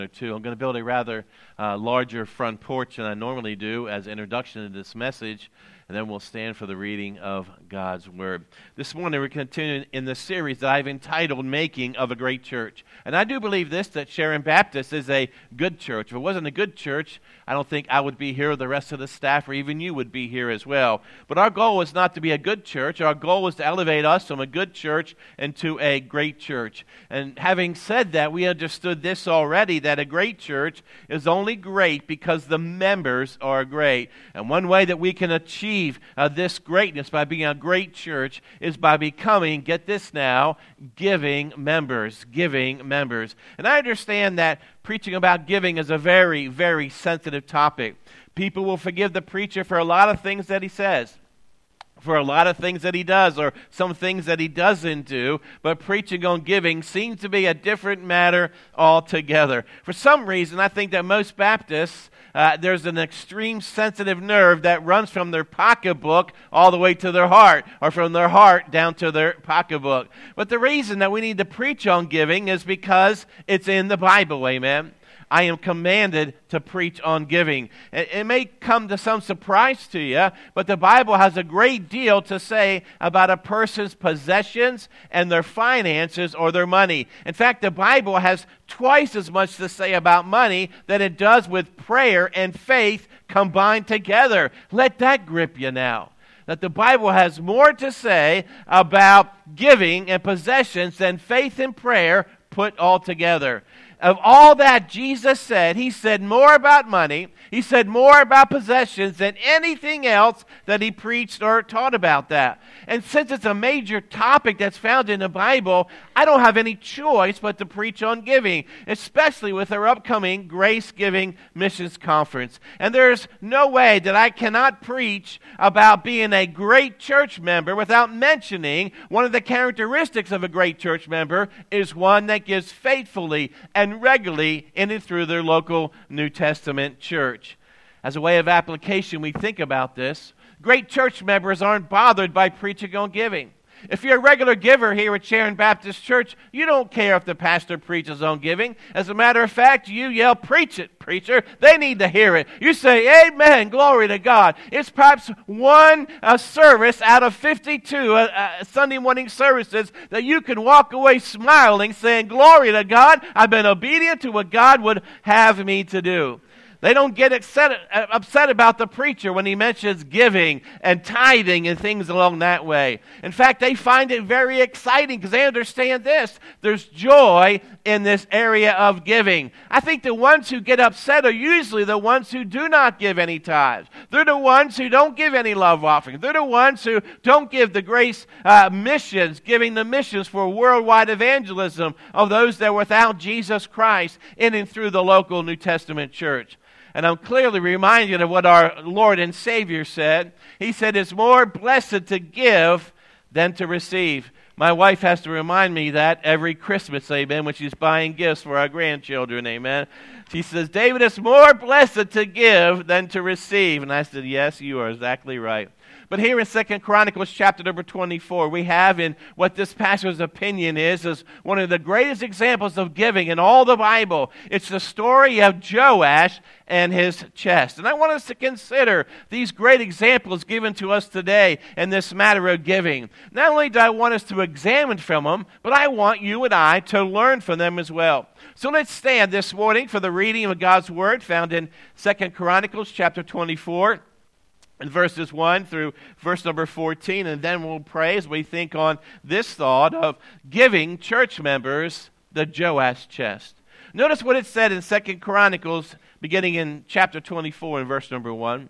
Two. I'm going to build a rather larger front porch than I normally do as an introduction to this message, and then we'll stand for the reading of God's Word. This morning we're continuing in the series that I've entitled Making of a Great Church. And I do believe this, that Sharon Baptist is a good church. If it wasn't a good church, I don't think I would be here, or the rest of the staff, or even you would be here as well. But our goal is not to be a good church. Our goal is to elevate us from a good church into a great church. And having said that, we understood this already, that a great church is only great because the members are great. And one way that we can achieve this greatness by being a great church is by becoming, get this now, giving members. And I understand that preaching about giving is a very, very sensitive topic. People will forgive the preacher for a lot of things that he says, for a lot of things that he does, or some things that he doesn't do, but preaching on giving seems to be a different matter altogether. For some reason, I think that most Baptists, there's an extreme sensitive nerve that runs from their pocketbook all the way to their heart, or from their heart down to their pocketbook. But the reason that we need to preach on giving is because it's in the Bible, amen? I am commanded to preach on giving. It may come to some surprise to you, but the Bible has a great deal to say about a person's possessions and their finances or their money. In fact, the Bible has twice as much to say about money than it does with prayer and faith combined together. Let that grip you now. That the Bible has more to say about giving and possessions than faith and prayer put all together. Of all that Jesus said, he said more about money, he said more about possessions than anything else that he preached or taught about that. And since it's a major topic that's found in the Bible, I don't have any choice but to preach on giving, especially with our upcoming Grace Giving Missions Conference. And there's no way that I cannot preach about being a great church member without mentioning one of the characteristics of a great church member is one that gives faithfully and regularly in and through their local New Testament church. As a way of application, we think about this. Great church members aren't bothered by preaching on giving. If you're a regular giver here at Sharon Baptist Church, you don't care if the pastor preaches on giving. As a matter of fact, you yell, "Preach it, preacher." They need to hear it. You say, "Amen, glory to God." It's perhaps one service out of 52 Sunday morning services that you can walk away smiling, saying, "Glory to God, I've been obedient to what God would have me to do." They don't get upset about the preacher when he mentions giving and tithing and things along that way. In fact, they find it very exciting because they understand this. There's joy in this area of giving. I think the ones who get upset are usually the ones who do not give any tithes. They're the ones who don't give any love offering. They're the ones who don't give the grace missions, giving the missions for worldwide evangelism of those that are without Jesus Christ in and through the local New Testament church. And I'm clearly reminded of what our Lord and Savior said. He said, "It's more blessed to give than to receive." My wife has to remind me that every Christmas, amen, when she's buying gifts for our grandchildren, amen. She says, "David, it's more blessed to give than to receive." And I said, "Yes, you are exactly right." But here in 2 Chronicles chapter number 24, we have in what this pastor's opinion is one of the greatest examples of giving in all the Bible. It's the story of Joash and his chest. And I want us to consider these great examples given to us today in this matter of giving. Not only do I want us to examine from them, but I want you and I to learn from them as well. So let's stand this morning for the reading of God's Word found in 2 Chronicles chapter 24. In verses 1 through verse number 14, and then we'll pray as we think on this thought of giving church members the Joash chest. Notice what it said in 2 Chronicles, beginning in chapter 24 and verse number 1.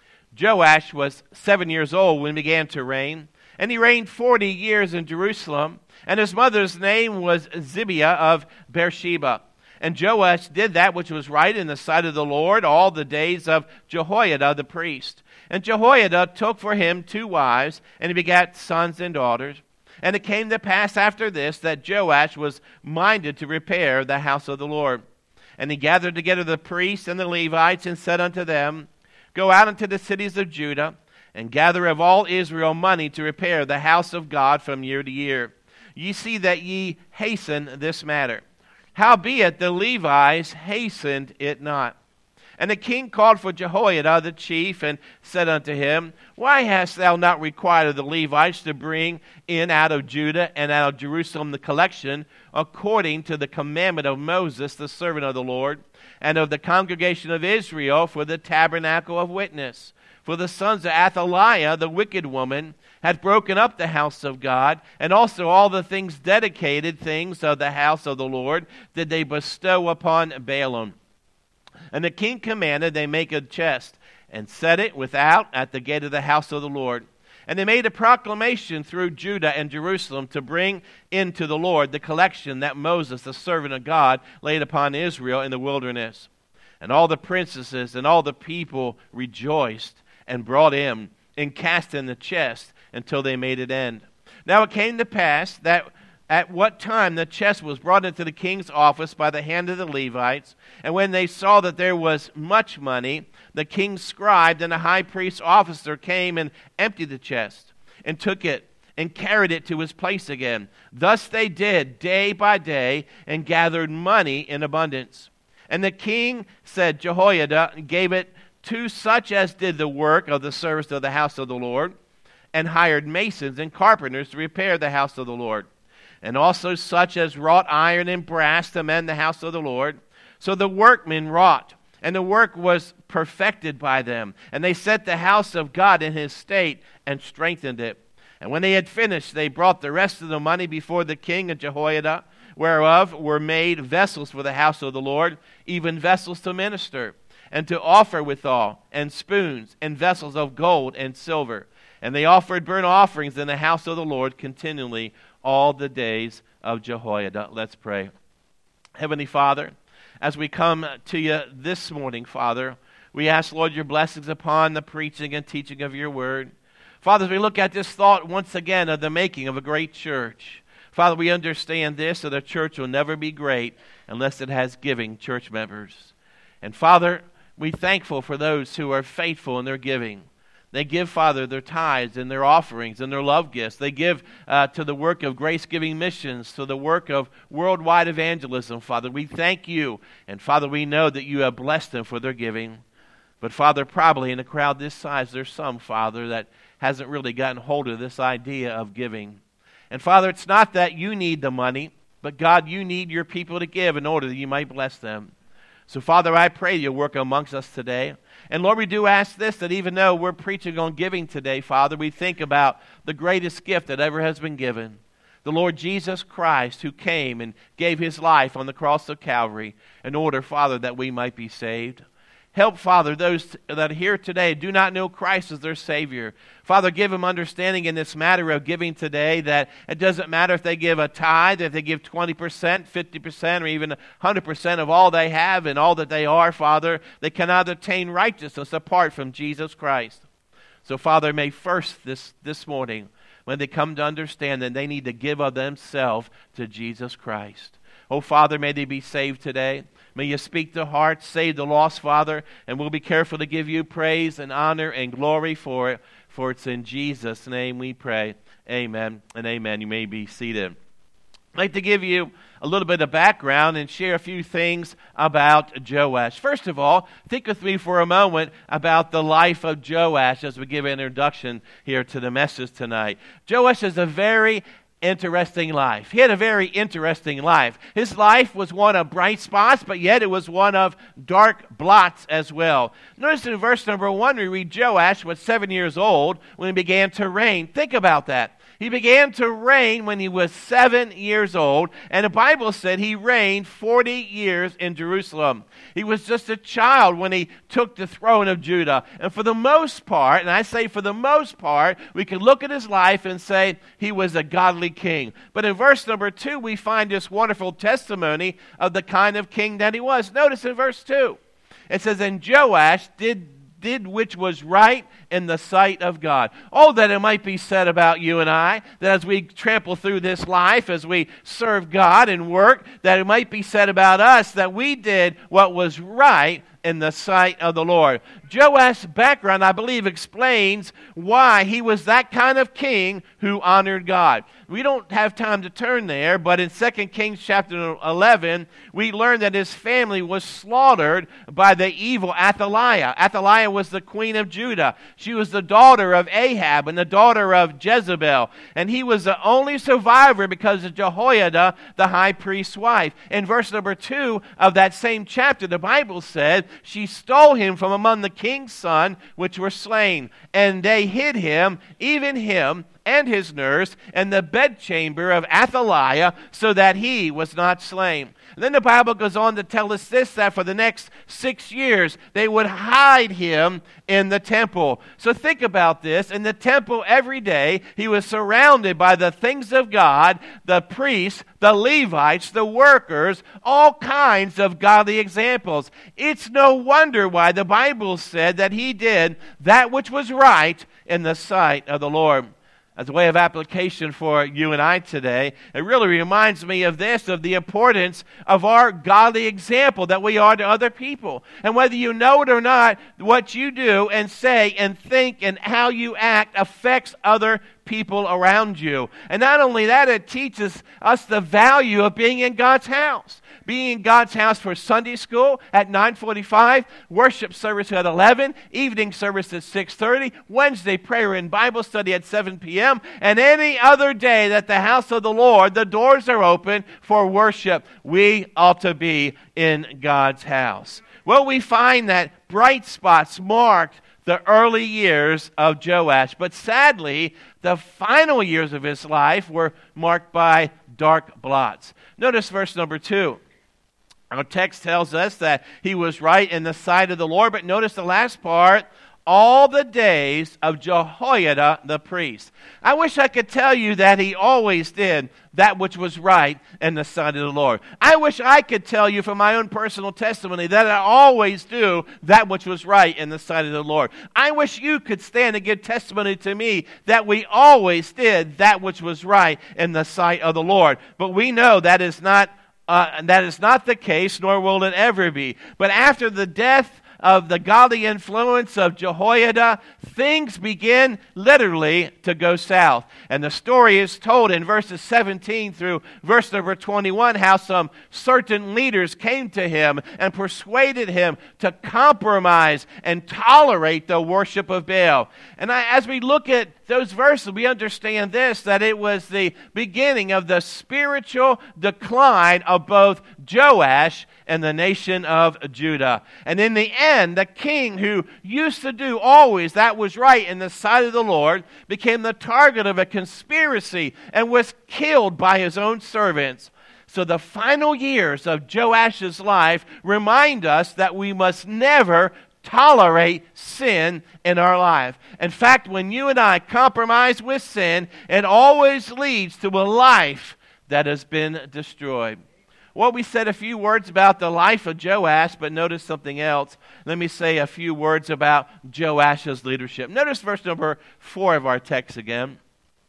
Joash was 7 years old when he began to reign, and he reigned 40 years in Jerusalem, and his mother's name was Zibiah of Beersheba. And Joash did that which was right in the sight of the Lord all the days of Jehoiada the priest. And Jehoiada took for him 2 wives, and he begat sons and daughters. And it came to pass after this that Joash was minded to repair the house of the Lord. And he gathered together the priests and the Levites, and said unto them, Go out into the cities of Judah, and gather of all Israel money to repair the house of God from year to year. Ye see that ye hasten this matter. Howbeit the Levites hastened it not. And the king called for Jehoiada the chief, and said unto him, Why hast thou not required of the Levites to bring in out of Judah and out of Jerusalem the collection, according to the commandment of Moses the servant of the Lord, and of the congregation of Israel for the tabernacle of witness? For the sons of Athaliah, the wicked woman, had broken up the house of God, and also all the things dedicated things of the house of the Lord did they bestow upon Baalim. And the king commanded they make a chest, and set it without at the gate of the house of the Lord. And they made a proclamation through Judah and Jerusalem to bring into the Lord the collection that Moses, the servant of God, laid upon Israel in the wilderness. And all the princesses and all the people rejoiced, and brought in, and cast in the chest, until they made it end. Now it came to pass that at what time the chest was brought into the king's office by the hand of the Levites, and when they saw that there was much money, the king's scribe and the high priest's officer came and emptied the chest, and took it, and carried it to his place again. Thus they did day by day, and gathered money in abundance. And the king said, Jehoiada gave it to such as did the work of the service of the house of the Lord, and hired masons and carpenters to repair the house of the Lord, and also such as wrought iron and brass to mend the house of the Lord. So the workmen wrought, and the work was perfected by them. And they set the house of God in his state, and strengthened it. And when they had finished, they brought the rest of the money before the king and Jehoiada, whereof were made vessels for the house of the Lord, even vessels to minister, and to offer withal, and spoons, and vessels of gold and silver. And they offered burnt offerings in the house of the Lord continually all the days of Jehoiada. Let's pray. Heavenly Father, as we come to you this morning, Father, we ask, Lord, your blessings upon the preaching and teaching of your word. Father, as we look at this thought once again of the making of a great church, Father, we understand this, that a church will never be great unless it has giving church members. And Father, we're thankful for those who are faithful in their giving. They give, Father, their tithes and their offerings and their love gifts. They give to the work of grace-giving missions, to the work of worldwide evangelism, Father. We thank you. And, Father, we know that you have blessed them for their giving. But, Father, probably in a crowd this size, there's some, Father, that hasn't really gotten hold of this idea of giving. And, Father, it's not that you need the money, but, God, you need your people to give in order that you might bless them. So, Father, I pray you'll work amongst us today. And, Lord, we do ask this, that even though we're preaching on giving today, Father, we think about the greatest gift that ever has been given, the Lord Jesus Christ, who came and gave his life on the cross of Calvary in order, Father, that we might be saved. Help, Father, those that are here today do not know Christ as their Savior. Father, give them understanding in this matter of giving today, that it doesn't matter if they give a tithe, if they give 20%, 50%, or even 100% of all they have and all that they are, Father, they cannot attain righteousness apart from Jesus Christ. So, Father, may first this morning, when they come to understand that they need to give of themselves to Jesus Christ. Oh, Father, may they be saved today. May you speak to hearts, save the lost, Father, and we'll be careful to give you praise and honor and glory for it, for it's in Jesus' name we pray. Amen and amen. You may be seated. I'd like to give you a little bit of background and share a few things about Joash. First of all, think with me for a moment about the life of Joash as we give an introduction here to the message tonight. Joash is a very interesting life. He had a very interesting life. His life was one of bright spots, but yet it was one of dark blots as well. Notice in verse number 1, we read Joash was 7 years old when he began to reign. Think about that. He began to reign when he was 7 years old, and the Bible said he reigned 40 years in Jerusalem. He was just a child when he took the throne of Judah. And for the most part, and I say for the most part, we can look at his life and say he was a godly king. But in verse number 2, we find this wonderful testimony of the kind of king that he was. Notice in verse 2, it says, "And Joash did which was right in the sight of God." Oh, that it might be said about you and I, that as we trample through this life, as we serve God and work, that it might be said about us that we did what was right in the sight of the Lord. Joash's background, I believe, explains why he was that kind of king who honored God. We don't have time to turn there, but in 2 Kings chapter 11, we learn that his family was slaughtered by the evil Athaliah. Athaliah was the queen of Judah. She was the daughter of Ahab and the daughter of Jezebel. And he was the only survivor because of Jehoiada, the high priest's wife. In verse number 2 of that same chapter, the Bible said, she stole him from among the king's sons, which were slain. And they hid him, even him, and his nurse in the bedchamber of Athaliah, so that he was not slain. And then the Bible goes on to tell us this, that for the next 6 years, they would hide him in the temple. So think about this. In the temple every day, he was surrounded by the things of God, the priests, the Levites, the workers, all kinds of godly examples. It's no wonder why the Bible said that he did that which was right in the sight of the Lord. As a way of application for you and I today, it really reminds me of this, of the importance of our godly example that we are to other people. And whether you know it or not, what you do and say and think and how you act affects other people around you. And not only that, it teaches us the value of being in God's house. Being in God's house for Sunday school at 9:45, worship service at 11, evening service at 6:30, Wednesday prayer and Bible study at 7 p.m., and any other day that the house of the Lord, the doors are open for worship. We ought to be in God's house. Well, we find that bright spots marked the early years of Joash, but sadly, the final years of his life were marked by dark blots. Notice verse number 2. Our text tells us that he was right in the sight of the Lord, but notice the last part, all the days of Jehoiada the priest. I wish I could tell you that he always did that which was right in the sight of the Lord. I wish I could tell you from my own personal testimony that I always do that which was right in the sight of the Lord. I wish you could stand and give testimony to me that we always did that which was right in the sight of the Lord. But we know that is not the case, nor will it ever be. But after the death of the godly influence of Jehoiada, things begin literally to go south. And the story is told in verses 17 through verse number 21 how some certain leaders came to him and persuaded him to compromise and tolerate the worship of Baal. And as we look at those verses, we understand this, that it was the beginning of the spiritual decline of both Joash and the nation of Judah. And in the end, the king who used to do always that was right in the sight of the Lord became the target of a conspiracy and was killed by his own servants. So the final years of Joash's life remind us that we must never tolerate sin in our life. In fact, when you and I compromise with sin, it always leads to a life that has been destroyed. Well, we said a few words about the life of Joash, but notice something else. Let me say a few words about Joash's leadership. Notice verse number 4 of our text again.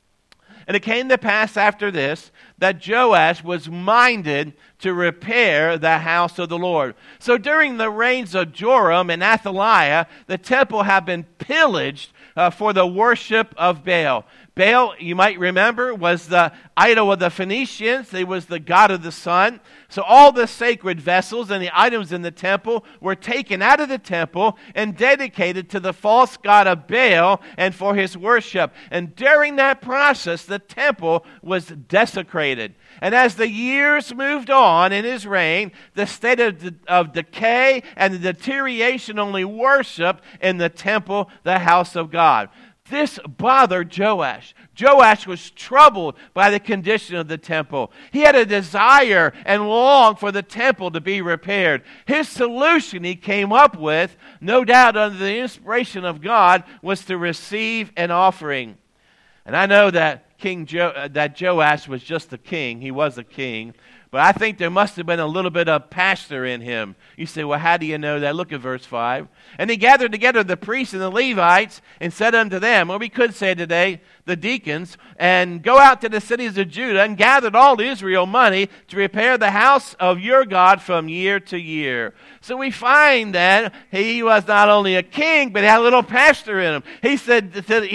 And it came to pass after this that Joash was minded to repair the house of the Lord. So during the reigns of Joram and Athaliah, the temple had been pillaged for the worship of Baal. Baal, you might remember, was the idol of the Phoenicians. He was the god of the sun. So all the sacred vessels and the items in the temple were taken out of the temple and dedicated to the false god of Baal and for his worship. And during that process, the temple was desecrated. And as the years moved on in his reign, the state of decay and the deterioration only worship in the temple, the house of God. This bothered Joash. Joash was troubled by the condition of the temple. He had a desire and long for the temple to be repaired. His solution he came up with, no doubt under the inspiration of God, was to receive an offering. And I know that Joash was just a king. He was a king. But I think there must have been a little bit of pastor in him. You say, well, how do you know that? Look at verse 5. And he gathered together the priests and the Levites and said unto them, or we could say today, the deacons, and go out to the cities of Judah and gathered all Israel money to repair the house of your God from year to year. So we find that he was not only a king, but he had a little pastor in him. He said,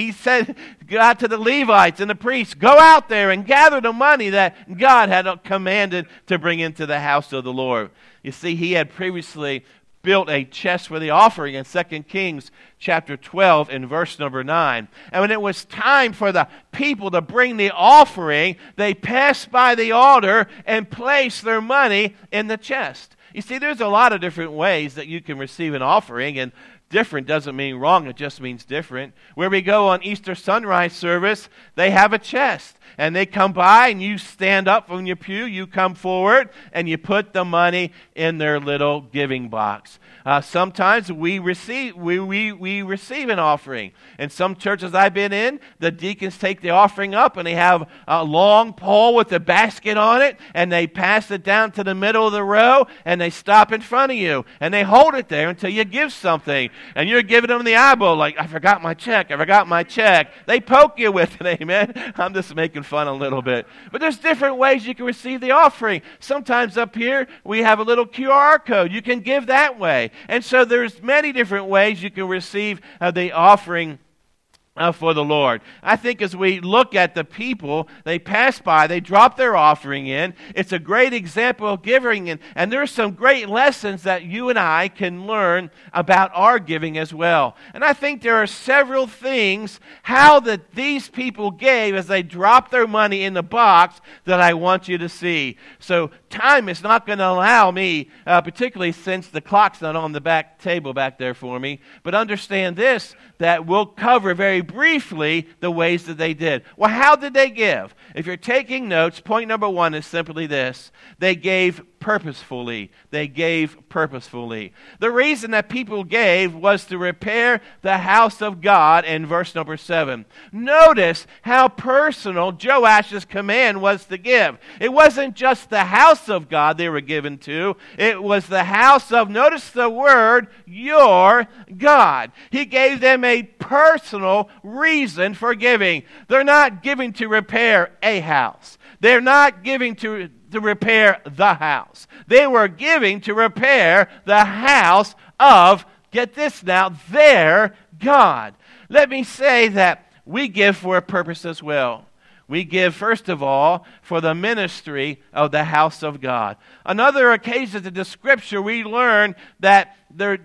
God to the Levites and the priests, go out there and gather the money that God had commanded to bring into the house of the Lord. You see, he had previously built a chest for the offering in 2 Kings chapter 12 in verse number 9. And when it was time for the people to bring the offering, they passed by the altar and placed their money in the chest. You see, there's a lot of different ways that you can receive an offering, and different doesn't mean wrong, it just means different. Where we go on Easter sunrise service, they have a chest. And they come by and you stand up from your pew, you come forward, and you put the money in their little giving box. Sometimes we receive an offering. In some churches I've been in, the deacons take the offering up and they have a long pole with a basket on it, and they pass it down to the middle of the row, and they stop in front of you, and they hold it there until you give something. And you're giving them the eyeball like, I forgot my check. They poke you with it, amen? I'm just making fun a little bit. But there's different ways you can receive the offering. Sometimes up here we have a little QR code. You can give that way. And so there's many different ways you can receive the offering for the Lord. I think as we look at the people, they pass by, they drop their offering in. It's a great example of giving, and there's some great lessons that you and I can learn about our giving as well. And I think there are several things how that these people gave as they dropped their money in the box that I want you to see. So time is not going to allow me, particularly since the clock's not on the back table back there for me, but understand this, that we'll cover very briefly the ways that they did. Well, how did they give? If you're taking notes, point number 1 is simply this. They gave purposefully. They gave purposefully. The reason that people gave was to repair the house of God in verse number 7. Notice how personal Joash's command was to give. It wasn't just the house of God they were given to. It was the house of, notice the word, your God. He gave them a personal reason for giving. They're not giving to repair a house. They're not giving to repair the house. They were giving to repair the house of, get this now, their God. Let me say that we give for a purpose as well. We give, first of all, for the ministry of the house of God. On other occasions in the Scripture, we learn that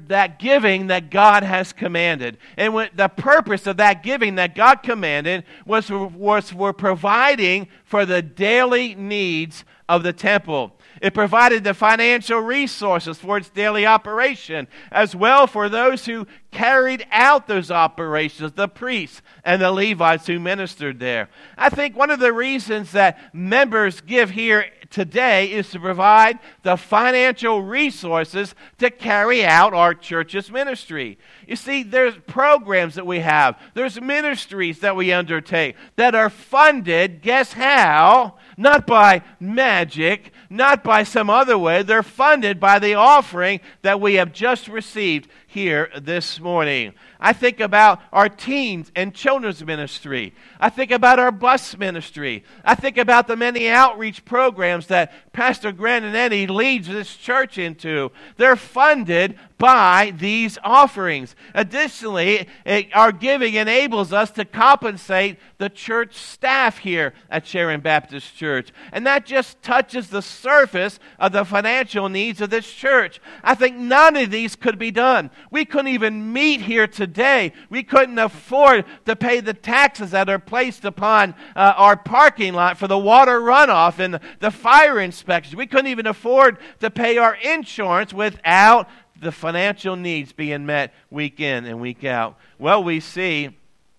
giving that God has commanded. And the purpose of that giving that God commanded was for providing for the daily needs of the temple. It provided the financial resources for its daily operation, as well for those who carried out those operations, the priests and the Levites who ministered there. I think one of the reasons that members give here today is to provide the financial resources to carry out our church's ministry. You see, there's programs that we have. There's ministries that we undertake that are funded, guess how? Not by magic, not by some other way. They're funded by the offering that we have just received here this morning. I think about our teens and children's ministry. I think about our bus ministry. I think about the many outreach programs that Pastor Grandinetti leads this church into. They're funded by these offerings. Additionally, our giving enables us to compensate the church staff here at Sharon Baptist Church. And that just touches the surface of the financial needs of this church. I think none of these could be done. We couldn't even meet here today. We couldn't afford to pay the taxes that are placed upon our parking lot for the water runoff and the fire inspections. We couldn't even afford to pay our insurance without the financial needs being met week in and week out. Well, we see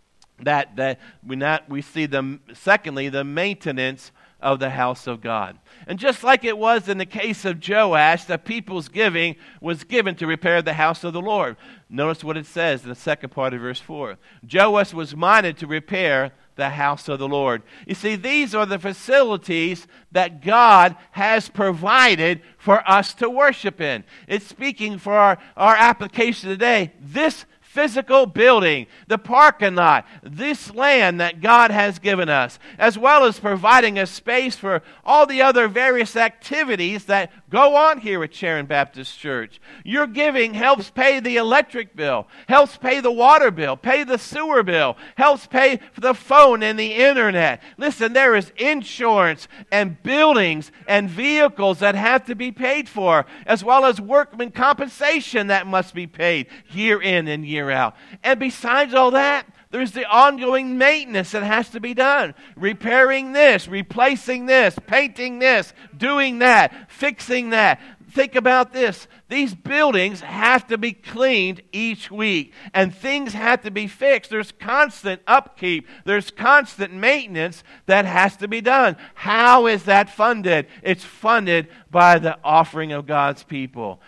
secondly, the maintenance of the house of God. And just like it was in the case of Joash, the people's giving was given to repair the house of the Lord. Notice what it says in the second part of verse 4. Joash was minded to repair the house of the Lord. You see, these are the facilities that God has provided for us to worship in. It's speaking for our application today. This physical building, the parking lot, this land that God has given us, as well as providing a space for all the other various activities that go on here at Sharon Baptist Church. Your giving helps pay the electric bill, helps pay the water bill, pay the sewer bill, helps pay for the phone and the internet. Listen, there is insurance and buildings and vehicles that have to be paid for, as well as workman compensation that must be paid year in and year out. And besides all that, there's the ongoing maintenance that has to be done. Repairing this, replacing this, painting this, doing that, fixing that. Think about this. These buildings have to be cleaned each week, and things have to be fixed. There's constant upkeep. There's constant maintenance that has to be done. How is that funded? It's funded by the offering of God's people.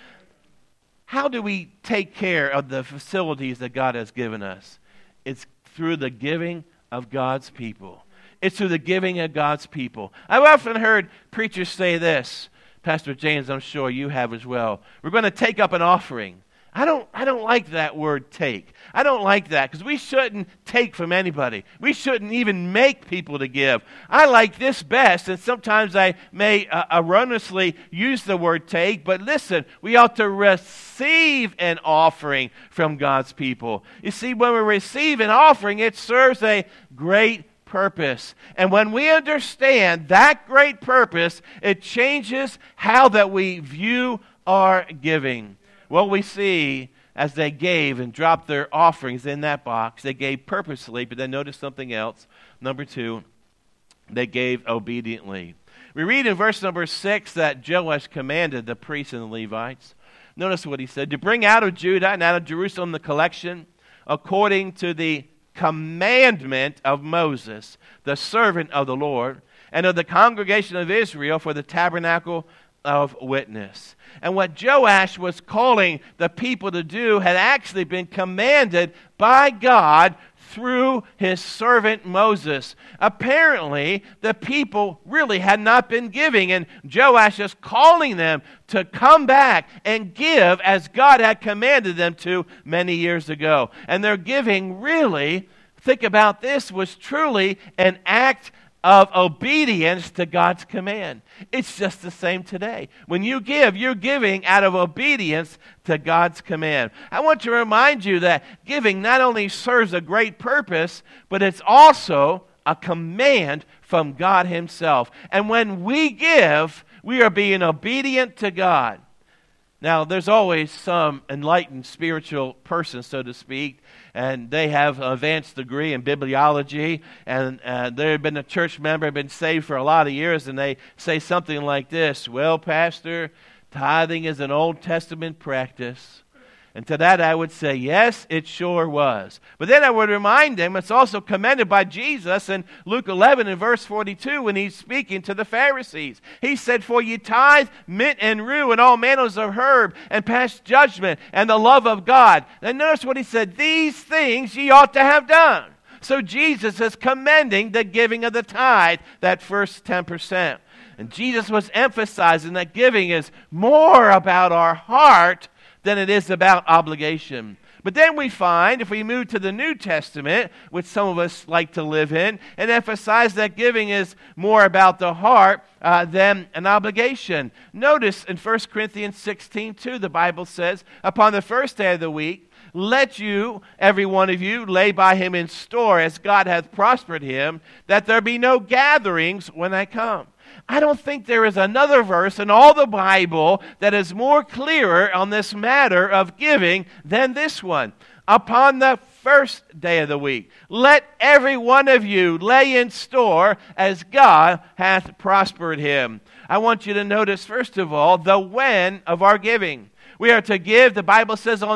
How do we take care of the facilities that God has given us? It's through the giving of God's people. It's through the giving of God's people. I've often heard preachers say this. Pastor James, I'm sure you have as well. We're going to take up an offering. I don't like that word take. I don't like that because we shouldn't take from anybody. We shouldn't even make people to give. I like this best, and sometimes I may erroneously use the word take, but listen, we ought to receive an offering from God's people. You see, when we receive an offering, it serves a great purpose. And when we understand that great purpose, it changes how that we view our giving. Well, we see as they gave and dropped their offerings in that box, they gave purposely, but then notice something else. Number 2, they gave obediently. We read in verse number 6 that Joash commanded the priests and the Levites. Notice what he said, to bring out of Judah and out of Jerusalem the collection according to the commandment of Moses, the servant of the Lord, and of the congregation of Israel for the tabernacle of witness. And what Joash was calling the people to do had actually been commanded by God through his servant Moses. Apparently, the people really had not been giving, and Joash is calling them to come back and give as God had commanded them to many years ago. And their giving really, think about this, was truly an act of obedience to God's command. It's just the same today. When you give, you're giving out of obedience to God's command. I want to remind you that giving not only serves a great purpose, but it's also a command from God himself. And when we give, we are being obedient to God. Now, there's always some enlightened spiritual person, so to speak, and they have an advanced degree in bibliology, and they've been a church member, been saved for a lot of years, and they say something like this, well, Pastor, tithing is an Old Testament practice. And to that I would say, yes, it sure was. But then I would remind them it's also commended by Jesus in Luke 11 and verse 42 when he's speaking to the Pharisees. He said, for ye tithe mint and rue and all manners of herb and pass judgment and the love of God. And notice what he said, these things ye ought to have done. So Jesus is commending the giving of the tithe, that first 10%. And Jesus was emphasizing that giving is more about our heart than it is about obligation. But then we find, if we move to the New Testament, which some of us like to live in, and emphasize that giving is more about the heart than an obligation. Notice in 1 Corinthians 16:2, the Bible says, upon the first day of the week, let you, every one of you, lay by him in store as God hath prospered him, that there be no gatherings when I come. I don't think there is another verse in all the Bible that is more clearer on this matter of giving than this one. Upon the first day of the week, let every one of you lay in store as God hath prospered him. I want you to notice, first of all, the when of our giving. We are to give, the Bible says, on the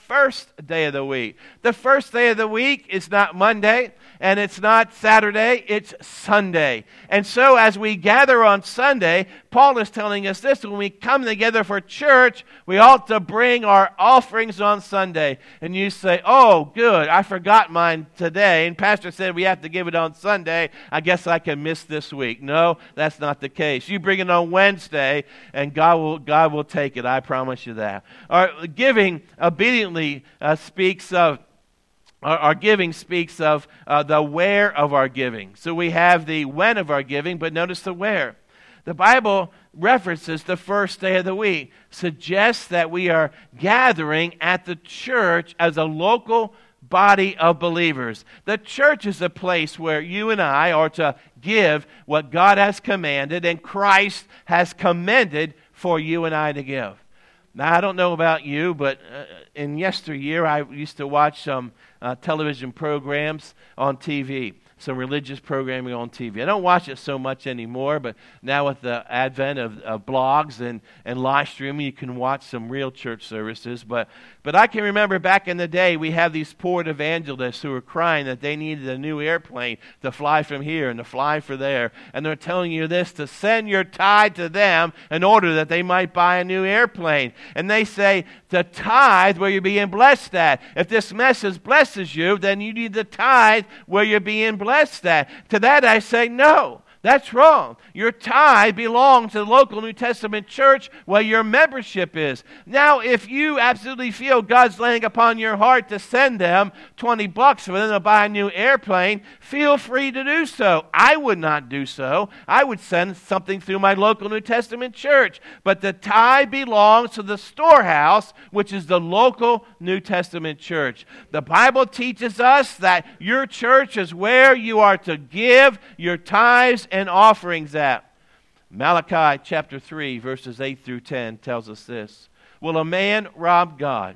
first day of the week. The first day of the week is not Monday, and it's not Saturday, it's Sunday. And so as we gather on Sunday, Paul is telling us this: when we come together for church, we ought to bring our offerings on Sunday. And you say, oh, good, I forgot mine today, and Pastor said we have to give it on Sunday. I guess I can miss this week. No, that's not the case. You bring it on Wednesday, and God will take it. I promise you that. Our giving obediently speaks of our giving speaks of the where of our giving. So we have the when of our giving, but notice the where. The Bible references the first day of the week, suggests that we are gathering at the church as a local body of believers. The church is a place where you and I are to give what God has commanded and Christ has commended for you and I to give. Now, I don't know about you, but in yesteryear, I used to watch some television programs on TV, some religious programming on TV. I don't watch it so much anymore, but now with the advent of blogs and live streaming, you can watch some real church services. But I can remember back in the day, we have these poor evangelists who were crying that they needed a new airplane to fly from here and to fly for there. And they're telling you this, to send your tithe to them in order that they might buy a new airplane. And they say, to tithe where you're being blessed at. If this message blesses you, then you need to tithe where you're being blessed at. To that I say, no. That's wrong. Your tithe belongs to the local New Testament church where your membership is. Now, if you absolutely feel God's laying upon your heart to send them $20 for them to buy a new airplane, feel free to do so. I would not do so. I would send something through my local New Testament church. But the tithe belongs to the storehouse, which is the local New Testament church. The Bible teaches us that your church is where you are to give your tithes and offerings at. Malachi chapter 3 verses 8 through 10 tells us this: will a man rob God?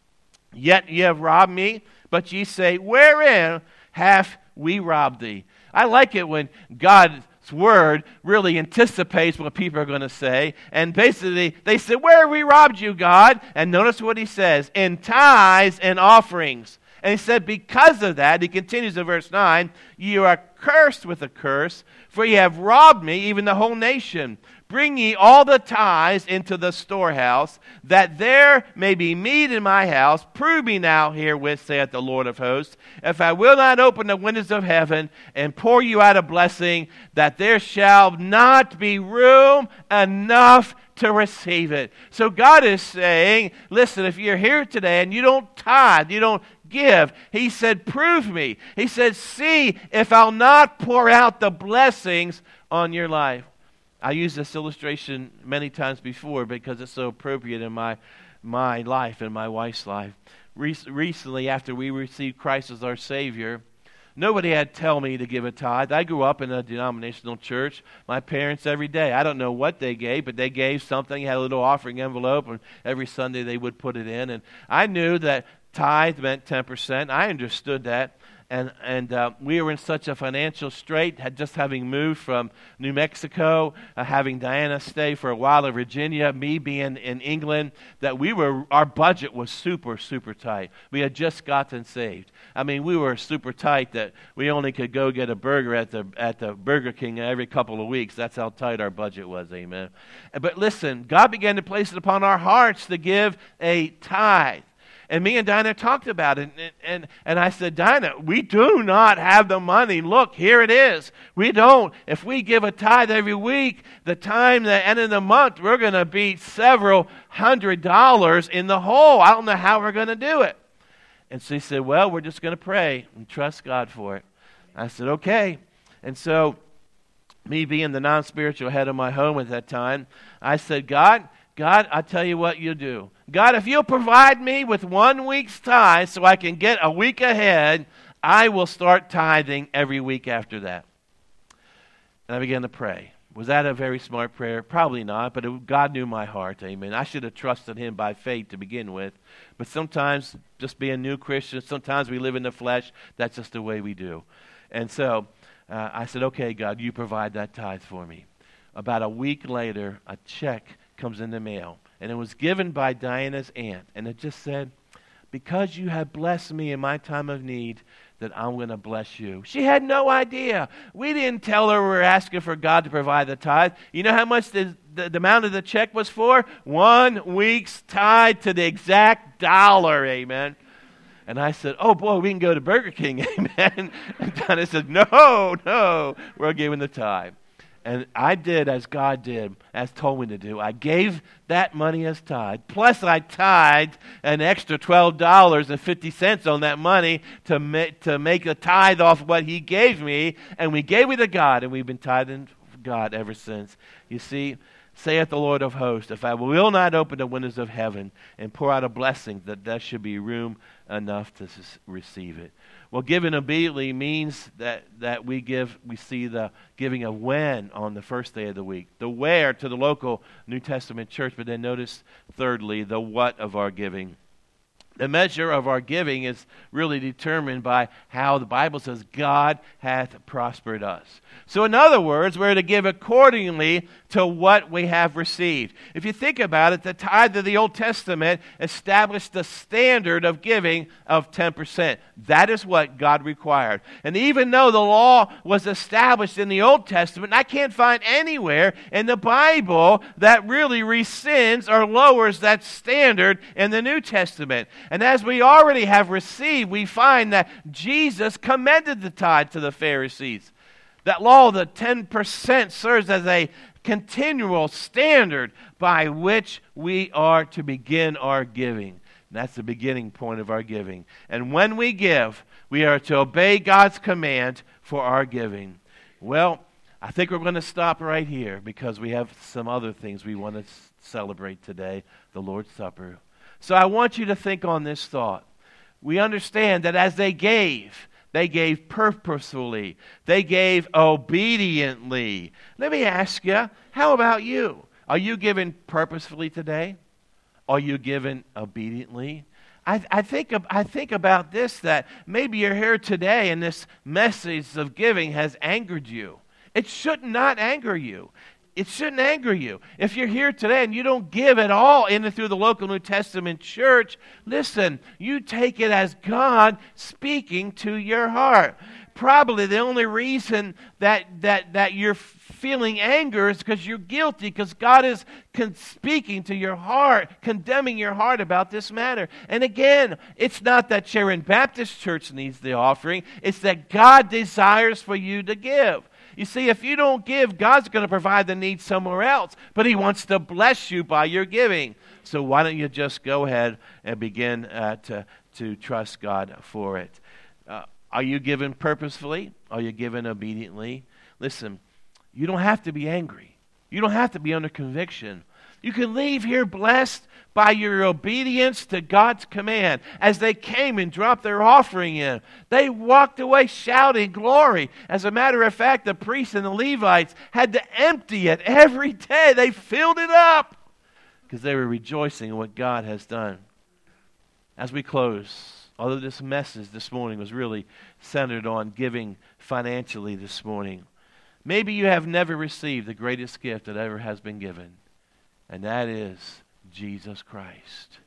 Yet ye have robbed me, but ye say, wherein have we robbed thee? I like it when God's word really anticipates what people are going to say. And basically, they say, where have we robbed you, God? And notice what he says: in tithes and offerings. And he said, because of that, he continues in verse 9, ye are cursed with a curse, for ye have robbed me, even the whole nation. Bring ye all the tithes into the storehouse, that there may be meat in my house. Prove me now herewith, saith the Lord of hosts, if I will not open the windows of heaven and pour you out a blessing, that there shall not be room enough to receive it. So God is saying, listen, if you're here today and you don't tithe, you don't give, he said, prove me. He said, see if I'll not pour out the blessings on your life. I used this illustration many times before because it's so appropriate in my life and my wife's life. Recently, after we received Christ as our Savior, nobody had to tell me to give a tithe. I grew up in a denominational church. My parents, every day, I don't know what they gave, but they gave something, had a little offering envelope, and every Sunday they would put it in. And I knew that tithe meant 10%. I understood that. And we were in such a financial strait, just having moved from New Mexico, having Diana stay for a while in Virginia, me being in England, that our budget was super, super tight. We had just gotten saved. I mean, we were super tight that we only could go get a burger at the Burger King every couple of weeks. That's how tight our budget was, amen. But listen, God began to place it upon our hearts to give a tithe. And me and Dinah talked about it, and I said, Dinah, we do not have the money. Look, here it is. We don't. If we give a tithe every week, the end of the month, we're going to be several $100s in the hole. I don't know how we're going to do it. And she said, well, we're just going to pray and trust God for it. I said, okay. And so, me being the non-spiritual head of my home at that time, I said, God, I tell you what you do. God, if you'll provide me with 1 week's tithe so I can get a week ahead, I will start tithing every week after that. And I began to pray. Was that a very smart prayer? Probably not, but God knew my heart, amen. I should have trusted him by faith to begin with. But sometimes, just being new Christians, sometimes we live in the flesh. That's just the way we do. And so I said, okay, God, you provide that tithe for me. About a week later, a check comes in the mail. And it was given by Diana's aunt. And it just said, because you have blessed me in my time of need, that I'm going to bless you. She had no idea. We didn't tell her we were asking for God to provide the tithe. You know how much the amount of the check was for? 1 week's tithe to the exact dollar, amen. And I said, oh boy, we can go to Burger King, amen. And Donna said, no, we're giving the tithe. And I did as God did, as told me to do. I gave that money as tithe. Plus, I tithed an extra $12.50 on that money to make a tithe off what He gave me. And we gave it to God, and we've been tithing God ever since. You see, saith the Lord of hosts, if I will not open the windows of heaven and pour out a blessing, that there should be room enough to receive it. Well, giving obediently means that we see the giving of when on the first day of the week, the where to the local New Testament church, but then notice thirdly, the what of our giving. The measure of our giving is really determined by how the Bible says God hath prospered us. So in other words, we're to give accordingly to what we have received. If you think about it, the tithe of the Old Testament established the standard of giving of 10%. That is what God required. And even though the law was established in the Old Testament, I can't find anywhere in the Bible that really rescinds or lowers that standard in the New Testament. And as we already have received, we find that Jesus commended the tithe to the Pharisees. That law, the 10%, serves as a continual standard by which we are to begin our giving. And that's the beginning point of our giving. And when we give, we are to obey God's command for our giving. Well, I think we're going to stop right here because we have some other things we want to celebrate today, the Lord's Supper. So I want you to think on this thought. We understand that as they gave purposefully. They gave obediently. Let me ask you, how about you? Are you giving purposefully today? Are you giving obediently? I think about this, that maybe you're here today and this message of giving has angered you. It should not anger you. It shouldn't anger you. If you're here today and you don't give at all in and through the local New Testament church, listen, you take it as God speaking to your heart. Probably the only reason that you're feeling anger is because you're guilty, because God is speaking to your heart, condemning your heart about this matter. And again, it's not that Sharon Baptist Church needs the offering. It's that God desires for you to give. You see, if you don't give, God's going to provide the need somewhere else. But He wants to bless you by your giving. So why don't you just go ahead and begin to trust God for it? Are you giving purposefully? Are you giving obediently? Listen, you don't have to be angry. You don't have to be under conviction. You can leave here blessed by your obedience to God's command. As they came and dropped their offering in, they walked away shouting glory. As a matter of fact, the priests and the Levites had to empty it every day. They filled it up because they were rejoicing in what God has done. As we close, although this message this morning was really centered on giving financially this morning, maybe you have never received the greatest gift that ever has been given. And that is Jesus Christ.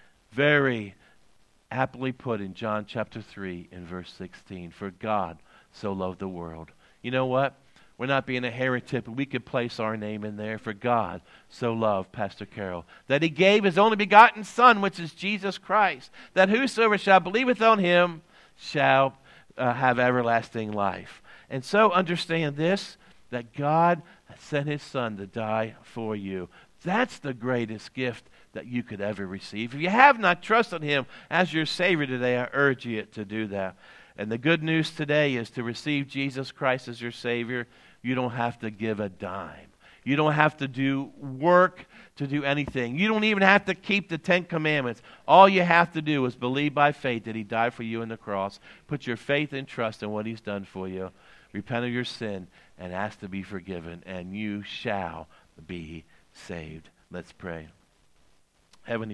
Very aptly put in John chapter 3 in verse 16. For God so loved the world. You know what? We're not being a heretic, but we could place our name in there. For God so loved, Pastor Carol, that He gave His only begotten Son, which is Jesus Christ, that whosoever shall believeth on Him shall have everlasting life. And so understand this, that God sent His Son to die for you. That's the greatest gift that you could ever receive. If you have not trusted Him as your Savior today, I urge you to do that. And the good news today is to receive Jesus Christ as your Savior, you don't have to give a dime. You don't have to do work to do anything. You don't even have to keep the 10 Commandments. All you have to do is believe by faith that He died for you on the cross. Put your faith and trust in what He's done for you. Repent of your sin and ask to be forgiven, and you shall be saved. Let's pray. Heavenly